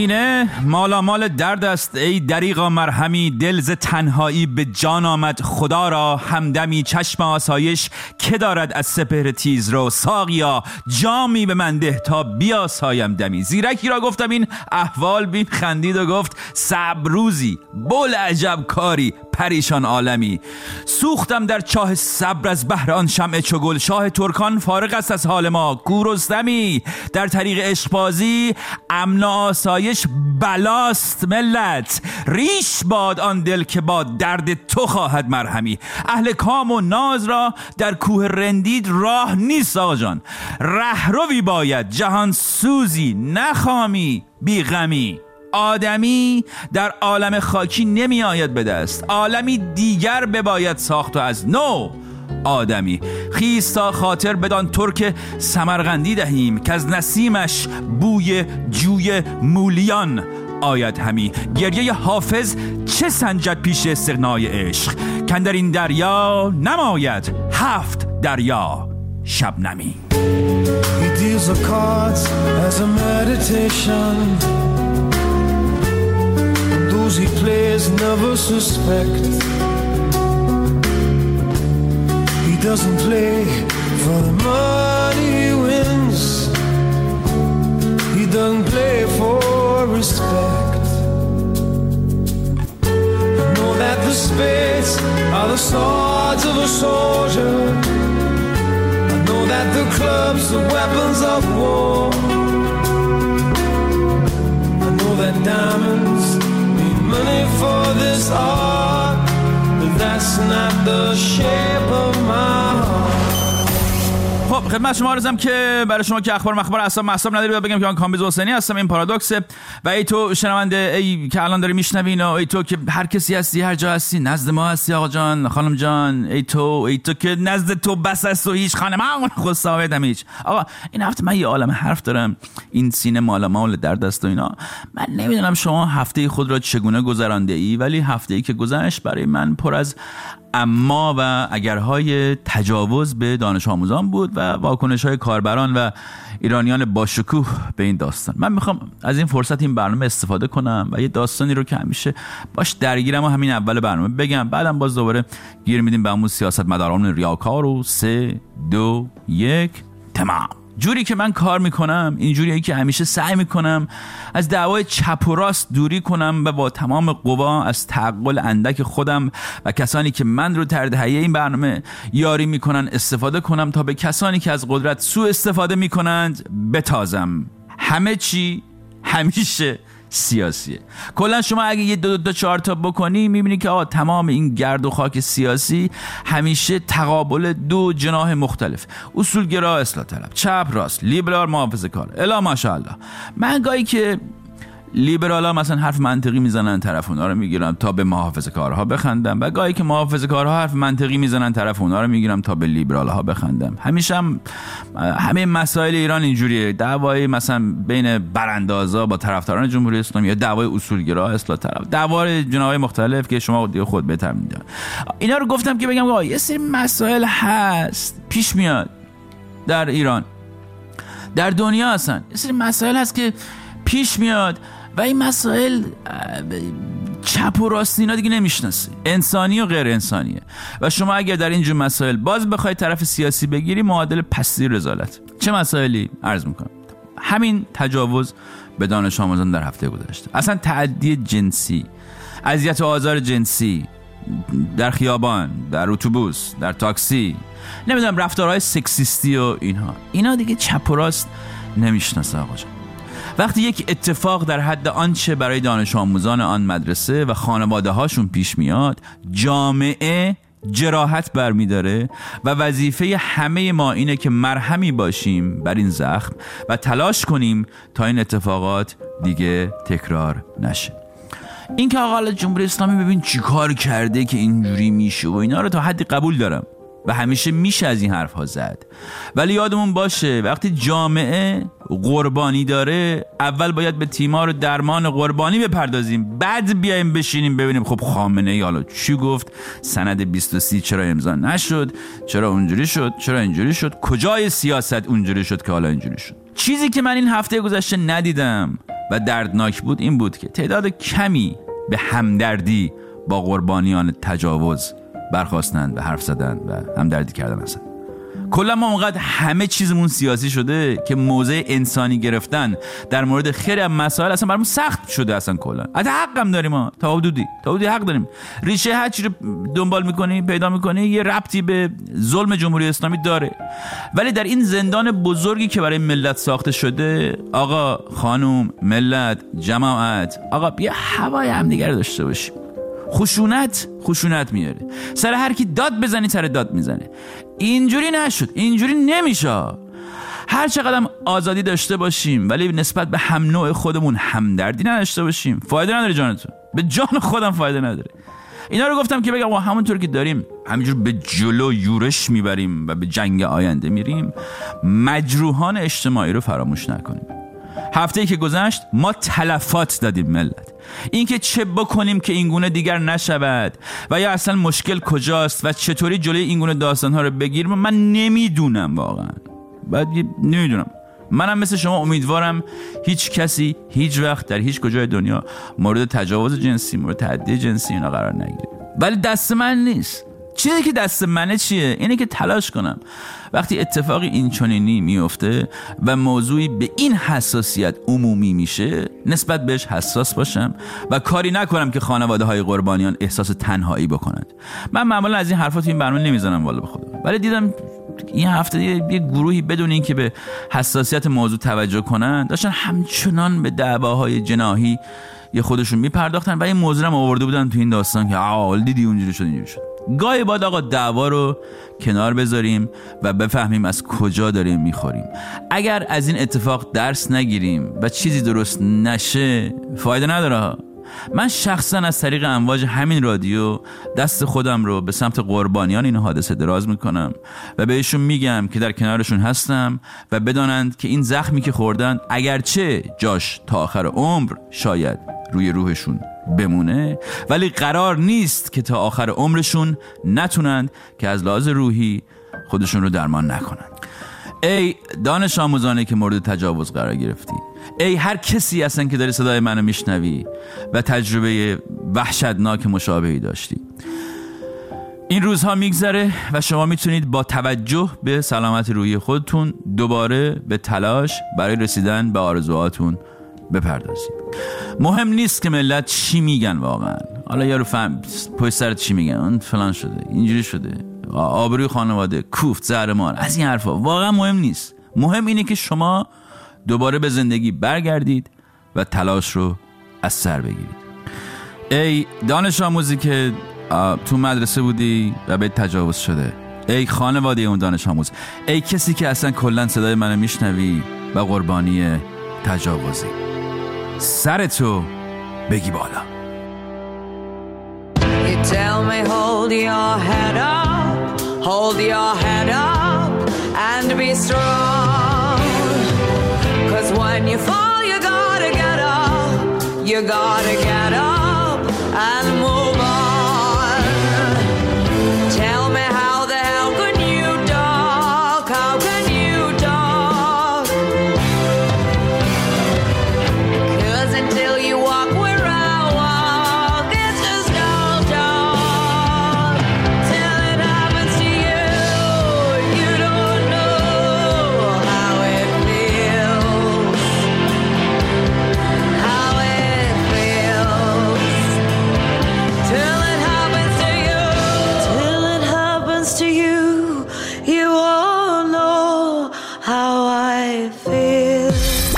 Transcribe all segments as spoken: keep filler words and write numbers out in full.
سینه مالا مال درد است ای دریغا مرهمی، دل ز تنهایی به جان آمد خدا را همدمی، چشم آسایش که دارد از سپهر تیز رو، ساقیا جامی به من ده تا بیاسایم دمی. زیرکی را گفتم این احوال بین، خندید و گفت صبر روزی بول عجب کاری پریشان عالمی. سوختم در چاه صبر از بهر آن شمع چو گل، شاه ترکان فارغ است از حال ما گورستمی. در طریق عشقبازی امن و آسایش بلاست ملت، ریش باد آن دل که با درد تو خواهد مرهمی. اهل کام و ناز را در کوه رندید راه نیست آقا جان، رهروی باید جهان سوزی نخامی بی غمی. آدمی در عالم خاکی نمی آید به دست، عالمی دیگر بباید ساخت و از نو آدمی. خیز تا خاطر بدان ترک سمرقندی دهیم، که از نسیمش بوی جوی مولیان آید همی. گریه حافظ چه سنجد پیش استغنای عشق، کن در این دریا نماید هفت دریا شبنمی. He deals the cards as a meditation, and those he plays never suspect. He doesn't play for the money he wins, he doesn't play for respect. I know that the spades are the swords of a soldier, I know that the clubs are weapons of war, I know that diamonds need money for this art, but that's not the shape of my heart. خب خدمت شما عرضم که برای شما که اخبار مخبر اصلا محساب نداری بگم که من کامبیز حسینی هستم. این پارادوکسه و ای تو شنونده، ای که الان داری میشنوی اینا، ای تو که هر کسی هستی هر جا هستی نزد ما هستی آقا جان خانم جان، ای تو ای تو که نزد تو بس است و هیچ خانم خود ثابتم هیچ. آقا این هفته من یه عالم حرف دارم، این سینه مالا مال درد است و اینا. من نمیدونم شما هفته خود را چگونه گذرانده ای، ولی هفته ای که گذشت برای من پر از اما و اگرهای تجاوز به دانش آموزان بود و واکنش های کاربران و ایرانیان باشکوه به این داستان. من میخوام از این فرصت این برنامه استفاده کنم و یه داستانی رو که همیشه باش درگیرم و همین اول برنامه بگم، بعدم باز دوباره گیر میدیم به همون سیاست مداران ریاکار و سه دو یک تمام. جوری که من کار میکنم این جوریه که همیشه سعی میکنم از دعوای چپ و راست دوری کنم و با تمام قوا از تعقل اندک خودم و کسانی که من رو در تهیه این برنامه یاری میکنن استفاده کنم تا به کسانی که از قدرت سوء استفاده میکنند بتازم. همه چی همیشه سیاسیه. کلا شما اگه یه دو دو چهار تا بکنی میبینی که آقا تمام این گرد و خاک سیاسی همیشه تقابل دو جناح مختلف، اصولگرا اصلاح طلب، چپ راست، لیبرال محافظه کار. الا ماشاءالله من گاهی که لیبرالا مثلا حرف منطقی میزنن طرف اونا رو میگیرم تا به محافظه کارها بخندم و گاهی که محافظه کارها حرف منطقی میزنن طرف اونا رو میگیرم تا به لیبرال ها بخندم. همیشه هم همه مسائل ایران اینجوریه، دعوای مثلا بین براندازا با طرفداران جمهوری اسلامی یا دعوای اصولگرا اصلاح طلب، دعوای جناحهای مختلف که شما خود بهتر میدونید. اینا رو گفتم که بگم آقا یه سری مسائل هست پیش میاد در ایران، در دنیا هستن، یه سری مسائل هست که پیش میاد و این مسائل چپ و راست اینا دیگه نمیشناسه، انسانی و غیر انسانیه و شما اگر در اینجور مسائل باز بخوای طرف سیاسی بگیری معادل پستی رذالت. چه مسائلی عرض میکنم؟ همین تجاوز به دانش آموزان در هفته گذشته، اصلا تعدی جنسی، اذیت و آزار جنسی در خیابان، در اتوبوس، در تاکسی، نمیدونم رفتارهای سکسیستی و اینها، اینا دیگه چپ و راست نمیشناسه آقا جان. وقتی یک اتفاق در حد آنچه برای دانش آموزان آن مدرسه و خانواده هاشون پیش میاد، جامعه جراحت برمیداره و وظیفه همه ما اینه که مرهمی باشیم بر این زخم و تلاش کنیم تا این اتفاقات دیگه تکرار نشه. این که آقا جمهوری اسلامی ببین چی کار کرده که اینجوری میشه و اینا رو تا حدی قبول دارم و همیشه میشه از این حرف ها زد، ولی یادمون باشه وقتی جامعه قربانی داره اول باید به تیمار درمان قربانی بپردازیم، بعد بیایم بشینیم ببینیم خب خامنه ای حالا چی گفت، سند بیست و سه چرا امضا نشد، چرا اونجوری شد، چرا اینجوری شد، کجای سیاست اونجوری شد که حالا اینجوری شد. چیزی که من این هفته گذشته ندیدم و دردناک بود این بود که تعداد کمی به همدردی با قربانیان تجاوز برخواستند و حرف زدند و همدردی کردن. اصلا کلا ما اونقدر همه چیزمون سیاسی شده که موضع انسانی گرفتن در مورد خیلی از مسائل اصلا برامون سخت شده. اصلا کلا حتی حق هم داریم، ما تا حدودی تا حدودی حق داریم. ریشه هر چی رو دنبال میکنی پیدا میکنی یه ربطی به ظلم جمهوری اسلامی داره، ولی در این زندان بزرگی که برای ملت ساخته شده، آقا خانوم ملت جماعت، آقا بیا هوای همدیگر داشته باشیم. خشونت خشونت میاره، سر هر کی داد بزنی سر داد میزنه. اینجوری نشد، اینجوری نمیشه. هر چقدر آزادی داشته باشیم ولی نسبت به هم نوع خودمون همدردی نداشته باشیم فایده نداره. جانتون به جان خودم فایده نداره. اینا رو گفتم که بگم همونطور که داریم همینجور به جلو یورش میبریم و به جنگ آینده میریم، مجروحان اجتماعی رو فراموش نکنیم. هفته‌ای که گذشت ما تلفات دادیم ملت. اینکه چه بکنیم که اینگونه دیگر نشود و یا اصلا مشکل کجاست و چطوری جلوی اینگونه داستان‌ها رو بگیریم من نمیدونم، واقعا بعد نمیدونم. منم مثل شما امیدوارم هیچ کسی هیچ وقت در هیچ کجای دنیا مورد تجاوز جنسی، مورد تعدی جنسی اینا قرار نگیره. ولی دست من نیست. چیزی که دست منه چیه؟ اینه که تلاش کنم وقتی اتفاقی این چنینی میفته و موضوعی به این حساسیت عمومی میشه نسبت بهش حساس باشم و کاری نکنم که خانواده های قربانیان احساس تنهایی بکنند. من معمولا از این حرفات این برنامه نمیزنم والا به خدا، ولی دیدم این هفته یه گروهی بدون این که به حساسیت موضوع توجه کنن داشتن همچنان به دعواهای جناحی یه خودشون میپرداختن و این موضوع هم آورده بودن تو این داستان که آه دیدی اونجوری شد اینجوری شد. گاهی بعد آقا دعوا رو کنار بذاریم و بفهمیم از کجا داریم میخوریم. اگر از این اتفاق درس نگیریم و چیزی درست نشه فایده نداره. من شخصا از طریق امواج همین رادیو دست خودم رو به سمت قربانیان این حادثه دراز میکنم و بهشون میگم که در کنارشون هستم و بدانند که این زخمی که خوردن اگرچه جاش تا آخر عمر شاید روی روحشون بمونه، ولی قرار نیست که تا آخر عمرشون نتونند که از لحاظ روحی خودشون رو درمان نکنند. ای دانش آموزانی که مورد تجاوز قرار گرفتی، ای هر کسی هستن که داری صدای منو میشنوی و تجربه وحشتناک مشابهی داشتی، این روزها میگذره و شما میتونید با توجه به سلامت روحی خودتون دوباره به تلاش برای رسیدن به آرزوهاتون بپردازید. مهم نیست که ملت چی میگن واقعا. حالا یارو فهم پشت سر چی میگن، اون فلان شده اینجوری شده، آبروی خانواده کوفت زهرمار، از این حرفا واقعا مهم نیست. مهم اینه که شما دوباره به زندگی برگردید و تلاش رو از سر بگیرید. ای دانش آموزی که تو مدرسه بودی و به تجاوز شده، ای خانواده اون دانش آموز، ای کسی که اصلا کلا صدای منو میشنوی و قربانی تجاوزی، سرتو بگی بالا. You tell me hold your head up, hold your head up and be strong, 'cause when you fall you gotta get up, you gotta get up and move on. Tell me how the hell can you talk, how can you talk, 'cause until you walk where I walk it's just all talk. Till it happens to you, you don't know how it feels, how it feels. Till it happens to you, till it happens to you, you won't know how I feel.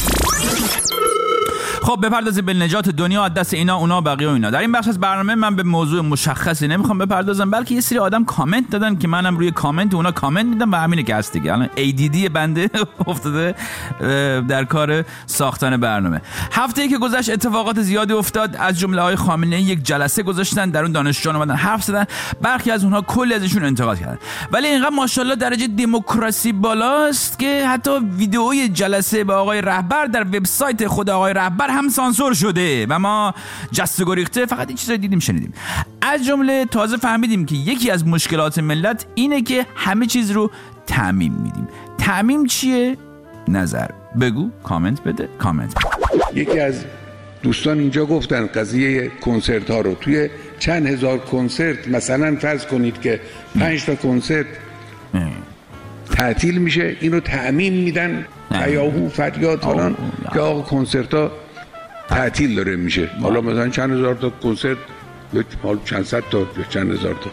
خب بپردازیم به نجات دنیا از دست اینا اونا بقیه و اینا. در این بخش از برنامه من به موضوع مشخصی نمیخوام بپردازم، بلکه یه سری آدم کامنت دادن که منم روی کامنت اونا کامنت میدم و همینه که هست دیگه. الان ای دی دی بنده افتاده در کار ساختن برنامه. هفته‌ای که گذشت اتفاقات زیادی افتاد، از جمله آقای خامنه‌ای یک جلسه گذاشتن، در اون دانشجویان اومدن حرف زدن، برخی از اونها کلی ازشون انتقاد کردن، ولی اینقدر ماشاءالله درجه دموکراسی بالاست که حتی ویدئوی جلسه با آقای رهبر در وبسایت خود آقای رهبر هم سانسور شده و ما جست و گریخته فقط این چیزا دیدیم شنیدیم. از جمله تازه فهمیدیم که یکی از مشکلات ملت اینه که همه چیز رو تعمیم میدیم. تعمیم چیه؟ نظر. بگو، کامنت بده، کامنت بده. یکی از دوستان اینجا گفتن قضیه کنسرت ها رو، توی چند هزار کنسرت مثلا فرض کنید که پنج تا کنسرت تعطیل میشه، اینو تعمیم میدن هیاهو فریاد فلان که آقا کنسرت ها تعطیل داره میشه. حالا مثلا چند هزار تا کنسرت یا چند صد تا یا چند هزار تا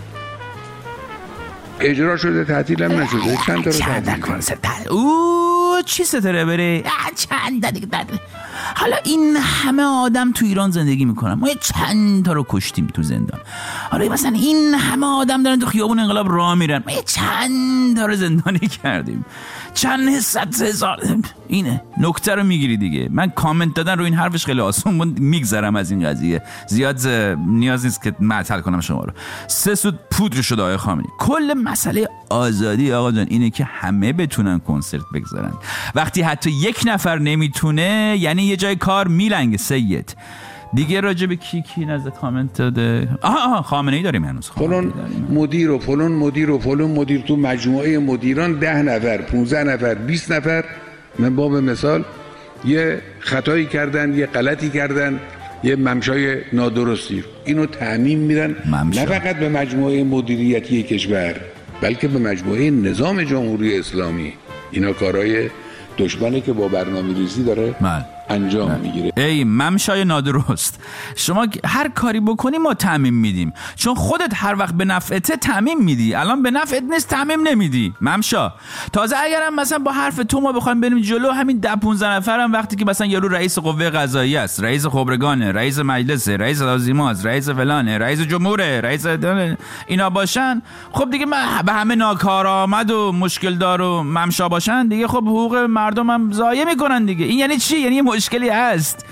اجرا شده، تعطیل هم نشده، چند تا رو تعطیل کنسرت. اوه چی ستاره بره چند تا دیگه. حالا این همه آدم تو ایران زندگی میکنن، ما چند تا رو کشتیم تو زندان. حالا مثلا این همه آدم دارن تو خیابون انقلاب راه میرن، ما چند تا رو زندانی کردیم، چند صد هزار. اینه نکته رو میگیری دیگه. من کامنت دادن رو این حرفش خیلی آسون بود، میگذرم از این قضیه، زیاد نیاز نیست که معطل کنم شما رو. سه سود پودر شده آقای خامنه‌ای. کل مسئله آزادی آقا جان اینه که همه بتونن کنسرت بگذارن. وقتی حتی یک نفر نمیتونه یعنی یه جای کار میلنگه. سید دیگه راجع به کی کی نزد کامنت داده؟ آها آها خامنه‌ای داریم هنوز. فلان مدیر و فلان مدیر و فلان مدیر تو مجموعه مدیران ده نفر، پانزده نفر، بیست نفر من باب مثال یه خطایی کردن، یه غلطی کردن، یه ممشای نادرستی، اینو تعمیم میدن نه فقط به مجموعه مدیریتی کشور بلکه به مجموعه نظام جمهوری اسلامی. اینا کارهای دشمنه که با برنامه‌ریزی داره من. انجام من. میگیره. ای ممشای نادرست، شما هر کاری بکنی ما تعمیم میدیم، چون خودت هر وقت به نفعته تعمیم میدی، الان به نفعت نیست تعمیم نمیدی ممشا. تازه اگرم مثلا با حرف تو ما بخوایم بریم جلو، همین ده پانزده نفرم وقتی که مثلا یارو رئیس قوه قضاییه است، رئیس خبرگانه، رئیس مجلس، رئیس لازماست، رئیس فلانه، رئیس جمهوره، رئیس اینا باشن، خب دیگه به همه ناکارآمد و مشکل دار و ممشا باشن دیگه، خب حقوق مردم هم ضایع میکنن دیگه. این یعنی چی؟ یعنی مشکلی هست.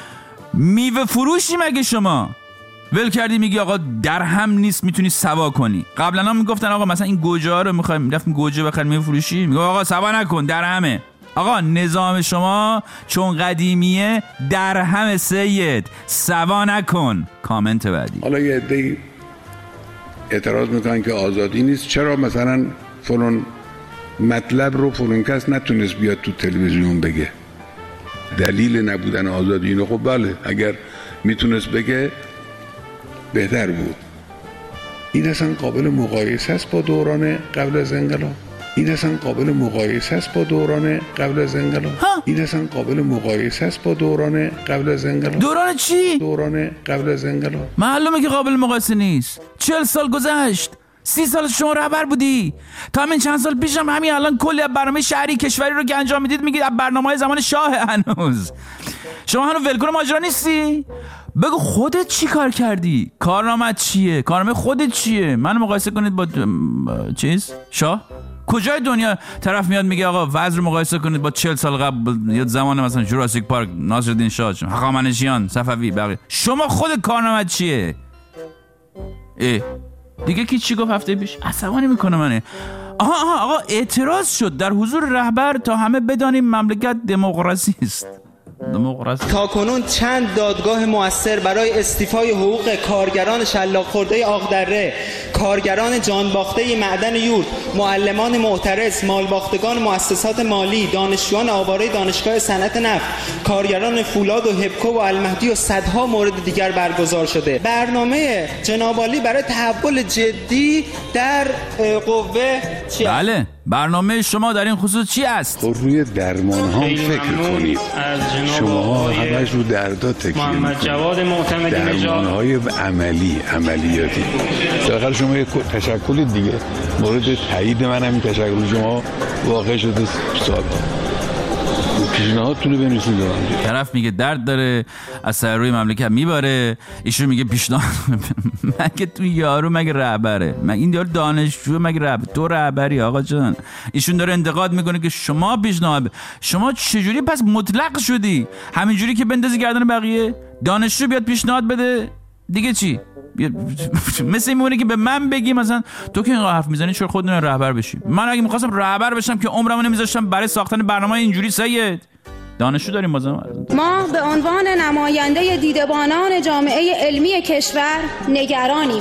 میوه فروشی مگه شما ول کردی میگی آقا درهم نیست میتونی سوا کنی؟ قبلا هم میگفتن آقا مثلا این گوجه ها رو میخوایم رفتیم گوجه بخریم میوه فروشی، میگه آقا سوا نکن درهمه. آقا نظام شما چون قدیمیه درهم سید، سوا نکن. کامنت بعدی. حالا یه عده اعتراض میکنن که آزادی نیست، چرا مثلا فلان مطلب رو فلان کس نتونست بیاد تو تلویزیون بگه؟ دلیل نبودن آزادی اینو خب بله اگر میتونست بگه بهتر بود. این اصلا قابل مقایسه است با دوران قبل از انقلاب. این اصلا قابل مقایسه است با دوران قبل از انقلاب. این اصلا قابل مقایسه است با دوران قبل از انقلاب. دوران چی؟ دوران قبل از انقلاب. معلومه که قابل مقایسه نیست. چهل سال گذشت، سی سال شما رهبر بودی، تا همین چند سال پیشم همین الان کلی برنامه شهری کشوری رو که انجام میدید میگید برنامه‌های زمان شاه. هنوز شما هنوز ولکن ماجرا نیستی؟ بگو خودت چی کار کردی؟ کارنامه‌ت چیه؟ کارنامه خودت چیه؟ منو مقایسه کنید با چیز شاه؟ کجای دنیا طرف میاد میگه آقا وضع رو مقایسه کنید با چهل سال قبل یا زمان مثلا جوراسیک پارک، ناصرالدین شاه، هخامنشیان، صفوی، بقیه؟ شما خودت کارنامه‌ت چیه؟ اه دیگه کی چی گفت هفته پیش؟ عصبانی میکنه منه. آها آها آقا اعتراض شد در حضور رهبر تا همه بدانیم مملکت دموکراسی است. دموکراسی. تا کنون چند دادگاه مؤثر برای استیفای حقوق کارگران شلاق خورده آقدره، کارگران جانباخته معدن یورت، معلمان معترض، مالباختگان مؤسسات مالی، دانشجویان آواره دانشگاه صنعت نفت، کارگران فولاد و هبکو و المهدی و صدها مورد دیگر برگزار شده. برنامه جناب عالی برای تحول جدی در قوه چی است؟ بله برنامه شما در این خصوص چی است؟ خب روی درمان ها فکر کنید. شما همش رو دردا تکیه میکنید. درمان های عملی عملیاتی. داخل شما یک تشکل دیگه مورد تایید من همین تشکل شما واقع شده سال پیشنهادتون رو بنویسید. طرف میگه درد داره از سر روی مملکت میباره، ایشون میگه پیشنهاد. مگه تو یارو مگه رهبره؟ مگه این یارو دانشجو مگه رهبر؟ تو رهبری آقا جان. ایشون داره انتقاد میکنه که شما پیشنهاد. شما چجوری پس مطلق شدی؟ همینجوری که بندازی گردن بقیه؟ دانشجو بیاد پیشنهاد بده دیگه چی؟ مثل این میمونه که به من بگی مثلا تو که اینقدر حرف میزنی چرا خودت رهبر بشی؟ من اگه میخواستم رهبر بشم که عمرمو نمیذاشتم برای ساختن برنامه اینجوری. سید دانشجو داریم بازم. ما به عنوان نماینده دیدبانان جامعه علمی کشور نگرانیم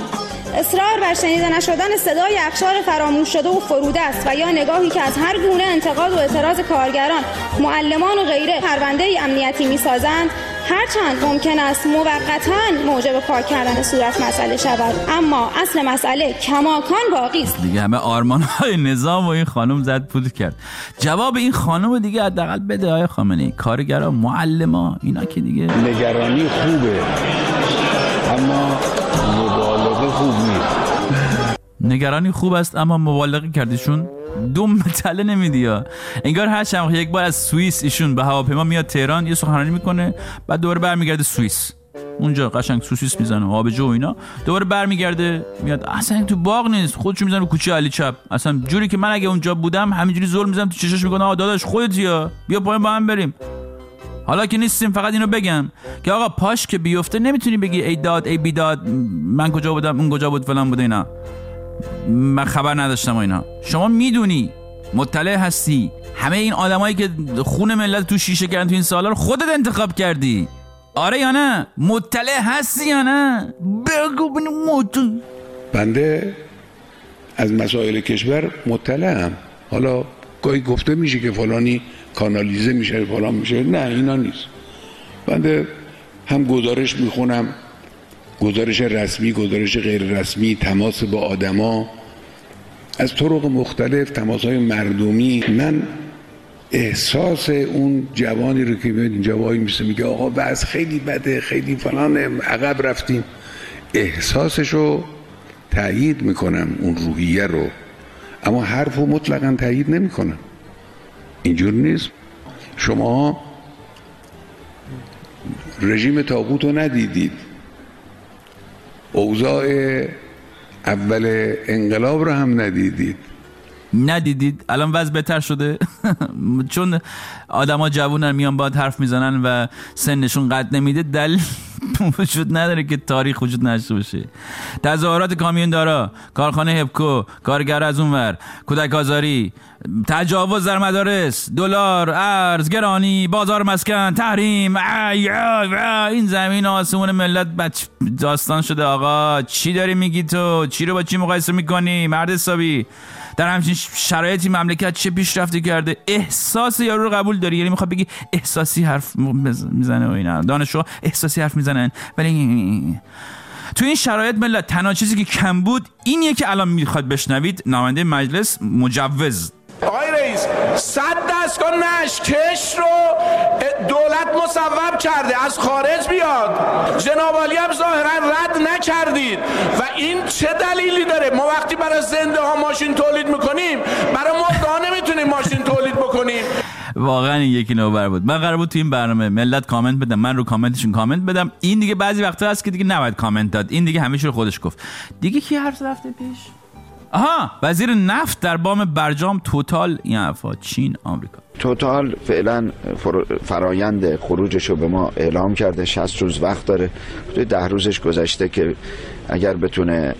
اصرار بر شنیده نشدن صدای اقشار فراموش شده و فروده است و یا نگاهی که از هر گونه انتقاد و اعتراض کارگران، معلمان و غیره پرونده امنیتی می‌سازند، هرچند ممکن است موقتاً موجب پاک کردن صورت مسئله شود، اما اصل مسئله کماکان باقی است. دیگه همه آرمان‌های نظام و این خانم زد پود کرد. جواب این خانم دیگه حداقل بده آقای خامنه‌ای. کارگرا، معلما، اینا که دیگه نگرانی خوبه اما مبالغه خوب نیست. نگرانی خوب است اما مبالغه کردیشون دوم مطلع نمیدی ها. انگار هر چند یک بار از سوئیس ایشون به هواپیما میاد تهران یه سخنرانی میکنه، بعد دوباره برمیگرده سوئیس، اونجا قشنگ سوسیس میزنه آبجو و اینا، دوباره برمیگرده میاد اصلا تو باغ نیست، خودشو میزنه کوچه علی چپ. اصلا جوری که من اگه اونجا بودم همینجوری زل میزنم تو چشاش، میگم آ داداش خودتیا، بیا پایین با هم بریم. حالا که نیستیم فقط اینو بگم که آقا پاش که بیفته نمیتونی بگی ای داد ای بیداد، من کجا بودم اون کجا بود فلان بود اینا، من خبر نداشتم و اینا. شما میدونی، مطلع هستی، همه این آدمایی که خون ملت تو شیشه کردن تو این سالا رو خودت انتخاب کردی، آره یا نه؟ مطلع هستی یا نه؟ بگو بنو. بنده از مسائل کشور مطلعم. حالا گاهی گفته میشه که فلانی کانالیزه میشه فلان میشه، نه اینا نیست. بنده هم گزارش میخونم، گزارش رسمی، گزارش غیر رسمی، تماس با آدما از طرق مختلف، تماس‌های مردمی. من احساس اون جوانی رو که میاد اینجا وای میسه میگه آقا بس خیلی بده، خیلی فلانه، عقب رفتیم، احساسشو تایید میکنم، اون روحیه رو، اما حرفو مطلقاً تایید نمیکنم. اینجور نیست. شما رژیم طاغوت رو ندیدید، اوضاع اول انقلاب رو هم ندیدید. ندیدید الان وضع بهتر شده چون آدما جوونن میان باید حرف میزنن و سنشون قد نمیده، دلیل وجود نداره که تاریخ وجود نداشته باشه. تظاهرات کامیوندارا، کارخانه هپکو، کارگر از اونور، کودک آزاری، تجاوز در مدارس، دلار، ارز، گرانی، بازار مسکن، تحریم، ای ای این زمین آسمون ملت بچ داستان شده. آقا چی داری میگی تو؟ چی رو با چی مقایسه میکنی مرد حسابی؟ در همچین شرایطی مملکت چه پیشرفتی کرده؟ احساس یارو رو قبول داری؟ یعنی میخواد بگی احساسی حرف میزنه و اینا، دانشجو احساسی حرف میزنن، ولی تو این شرایط ملت تنها چیزی که کم بود اینیه که الان میخواد بشنوید نماینده مجلس مجوز. آقای رئیس، صد دستگاه نشکش رو دولت مصوب کرده از خارج بیاد، جناب عالی هم ظاهرا رد نکردید و این چه دلیلی داره؟ ما وقتی برای زنده ها ماشین تولید میکنیم برای مرده ها نمیتونیم ماشین تولید بکنیم. واقعا این یکی نوبر بود. من قرار بود تو این برنامه ملت کامنت بدم، من رو کامنتشون کامنت بدم. این دیگه بعضی وقتا هست که دیگه نباید کامنت داد، این دیگه همیشه رو خودش گفت. دیگه کی حرف رفته پیش؟ آها، وزیر نفت در بام برجام توتال این حرفا چین آمریکا. توتال فعلا فرایند خروجش رو به ما اعلام کرده، شصت روز وقت داره. ده روزش گذشته که اگر بتونه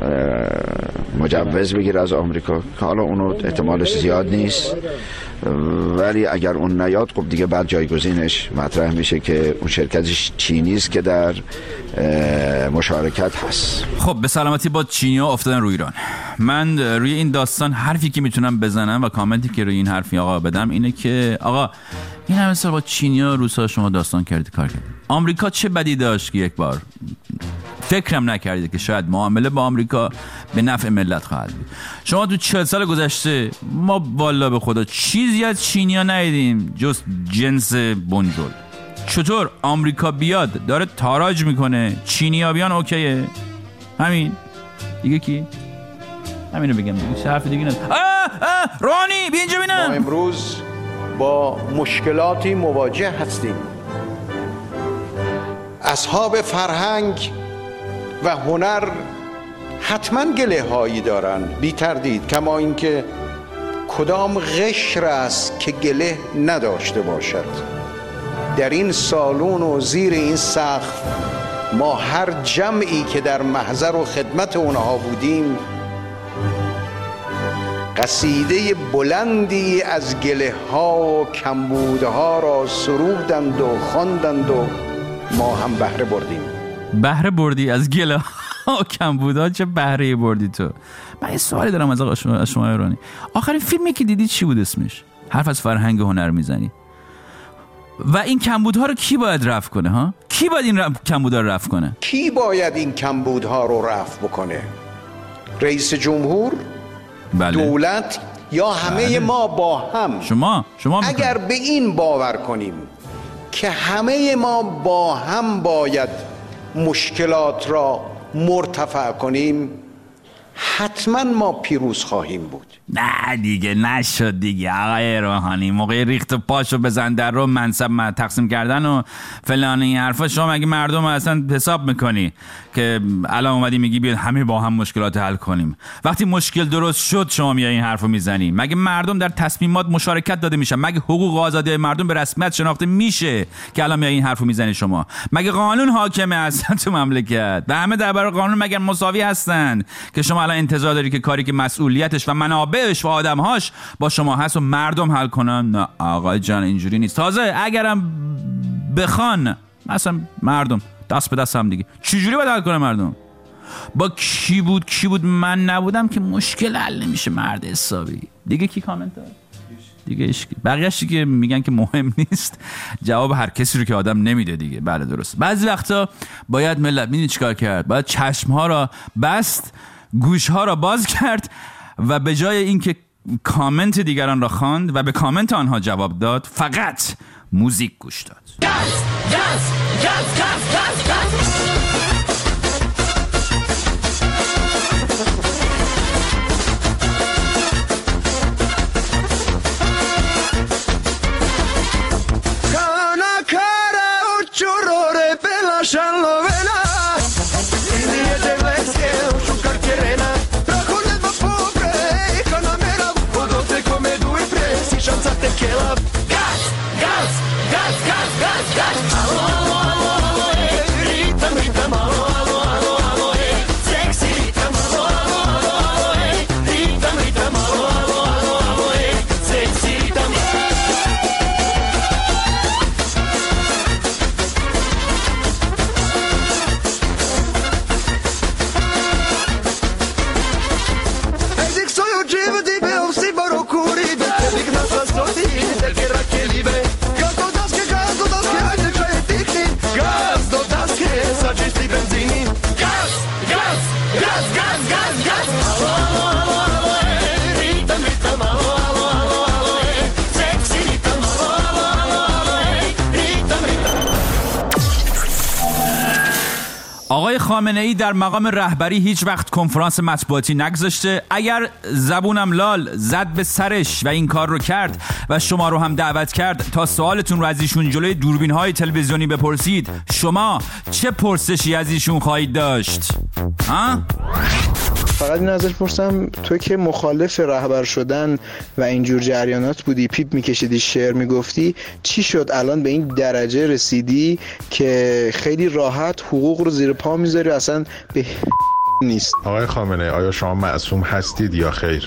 مجوز بگیره از آمریکا، که حالا اونو احتمالش زیاد نیست، ولی اگر اون نیاد خب دیگه بعد جایگزینش مطرح میشه که اون شرکتش چینی است که در مشارکت هست. خب به سلامتی با چینی‌ها افتادن روی ایران. من روی این داستان حرفی که میتونم بزنم و کامنتی که روی این حرفی آقا بدم اینه که آقا این همه سال با چینی‌ها روسا شما داستان کردید، کار کردید. آمریکا چه بدی داشت که یک بار فکرم نکردید که شاید معامله با آمریکا به نفع ملت خواهد بود؟ شما تو چهل سال گذشته ما والا به خدا چیزی از چینی‌ها ندیدیم جز جنس بنجل. چطور آمریکا بیاد داره تاراج میکنه، چینی‌ها بیان اوکیه؟ همین دیگه کی؟ همینو بگم دیگه، حرف دیگه نداره. آه آه رانی بیا اینجا ببینم. ما امروز با مشکلاتی مواجه هستیم. اصحاب فرهنگ و هنر حتما گله هایی دارن، بی تردید، کما اینکه کدام قشر است که گله نداشته باشد. در این سالون و زیر این سقف ما هر جمعی که در محضر و خدمت اونها بودیم قصیده بلندی از گله ها و کمبودها را سرودند و خواندند و ما هم بهره بردیم. بهره بردی از گله؟ کمبودها چه بهره بردی تو. من یه سوالی دارم از آقا شما, از شما ایرانی. آخرین فیلمی که دیدی چی بود اسمش؟ حرف از فرهنگ هنر میزنی. و این کمبودها رو کی باید رفع کنه ها؟ کی باید این رفع... کمبودها رو رفع کنه؟ کی باید این کمبودها رو رفع بکنه؟ رئیس جمهور؟ بله. دولت؟ یا همه بله. ما با هم؟ شما شما میکنه. اگر به این باور کنیم که همه ما با هم باید مشکلات را مرتفع کنیم، حتما ما پیروز خواهیم بود. نه دیگه نشد دیگه آقای روحانی. موقع ریخت پاشو بزن در رو منصب تقسیم کردن و فلان این حرفا، شما مگه مردم اصلا حساب میکنی که الان اومدی میگی بیاد همه با هم مشکلات حل کنیم؟ وقتی مشکل درست شد شما میای این حرفو میزنی. مگه مردم در تصمیمات مشارکت داده میشن؟ مگه حقوق و آزادی مردم به رسمیت شناخته میشه که الان میای این حرفو میزنی شما؟ مگه قانون حاکمه اصلا تو مملکت؟ و همه درباره قانون مگر مساوی هستن که شما الان انتظار داری که کاری که مسئولیتش و منابعش و آدمهاش با شما هست و مردم حل کنن؟ نه آقای جان اینجوری نیست. تازه اگرم بخوان مثلا مردم دست به دست هم دیگه چجوری باید حل کنه مردم؟ با کی بود کی بود من نبودم که مشکل حل نمیشه مرد حسابی. دیگه کی کامنت داره؟ دیگه اشکی. بقیه‌اش که میگن که مهم نیست، جواب هر کسی رو که آدم نمیده دیگه. بله درست. بعضی وقتا باید ملت میدونی چیکار کرد؟ باید چشم‌ها را بست، گوش‌ها را باز کرد و به جای اینکه کامنت دیگران را خواند و به کامنت آنها جواب داد، فقط موزیک گوش داد. گاز گاز گاز گاز گاز آقای خامنه ای در مقام رهبری هیچ وقت کنفرانس مطبوعاتی نگذاشته. اگر زبونم لال زد به سرش و این کار رو کرد و شما رو هم دعوت کرد تا سوالتون رو از ایشون جلوی دوربین های تلویزیونی بپرسید، شما چه پرسشی از ایشون خواهید داشت؟ ها؟ فقط این ازش پرسم، تو که مخالف رهبر شدن و اینجور جریانات بودی، پیپ میکشیدی، شعر میگفتی، چی شد الان به این درجه رسیدی که خیلی راحت حقوق رو زیر پا میذاری؟ اصلا به نیست. آقای خامنه آیا شما معصوم هستید یا خیر؟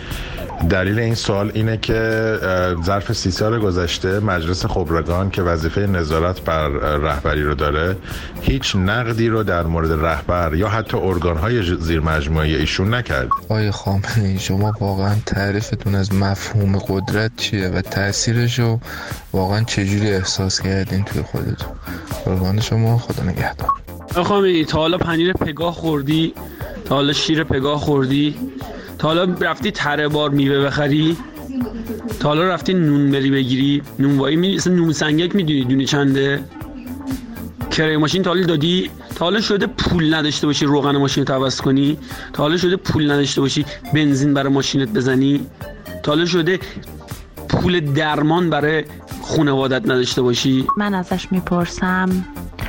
دلیل این سوال اینه که ظرف سی سال گذشته مجلس خبرگان که وظیفه نظارت بر رهبری رو داره، هیچ نقدی رو در مورد رهبر یا حتی ارگان‌های زیر مجموعه ایشون نکرد. آقای خامنه‌ای شما واقعا تعریفتون از مفهوم قدرت چیه و تأثیرش رو واقعا چجوری احساس کردین توی خودتون؟ قربان شما، خدا نگهدار. آقای خامنه‌ای تا حالا پنیر پگاه خوردی؟ تا حالا شیر پگاه خوردی؟ تا حالا رفتی تره بار میوه بخری؟ تا حالا رفتی نون بری بگیری؟ نونوایی می مثلا نون سنگک میدونی دونی چنده؟ کرایه ماشین تا حالا دادی؟ تا حالا شده پول نداشته باشی روغن ماشینت عوض کنی؟ تا حالا شده پول نداشته باشی بنزین برای ماشینت بزنی؟ تا حالا شده پول درمان برای خانوادت نداشته باشی؟ من ازش میپرسم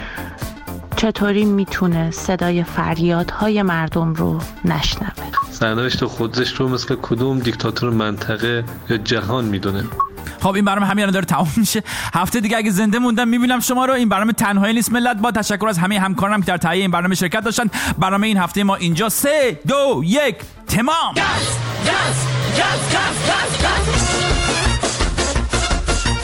چطوری میتونه صدای فریادهای مردم رو نشنوه؟ سرنوشت خودش رو مثل کدوم دیکتاتور منطقه یا جهان میدونه. خب این برنامه همین داره تموم میشه. هفته دیگه اگه زنده موندم میبینم شما رو. این برنامه تنهایی نیست ملت. با تشکر از همه همکارانم که در تهیه این برنامه شرکت داشتن. برنامه این هفته ما اینجا سه دو یک تمام. گاز گاز گاز گاز گاز گاز.